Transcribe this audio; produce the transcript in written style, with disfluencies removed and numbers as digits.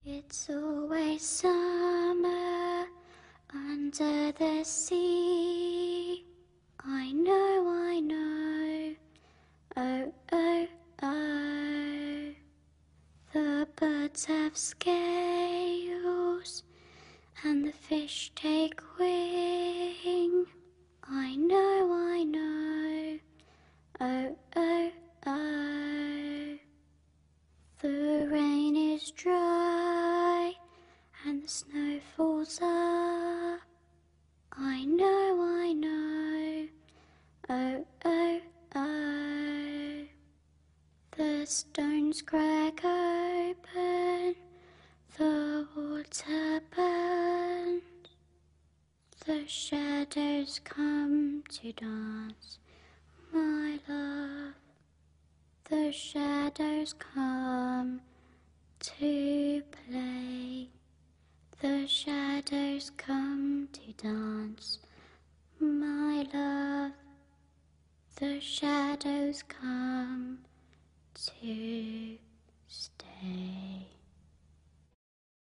It's always summer under the sea. I know, oh, oh, oh. The birds have scales and the fish take wing. I know, oh, oh, oh. The rain is dry and the snow falls up. I know, oh, oh, oh. The stones crack open, the water burns, the shadows come to dance, my love. The shadows come to play, the shadows come to dance, my love. The shadows come to stay.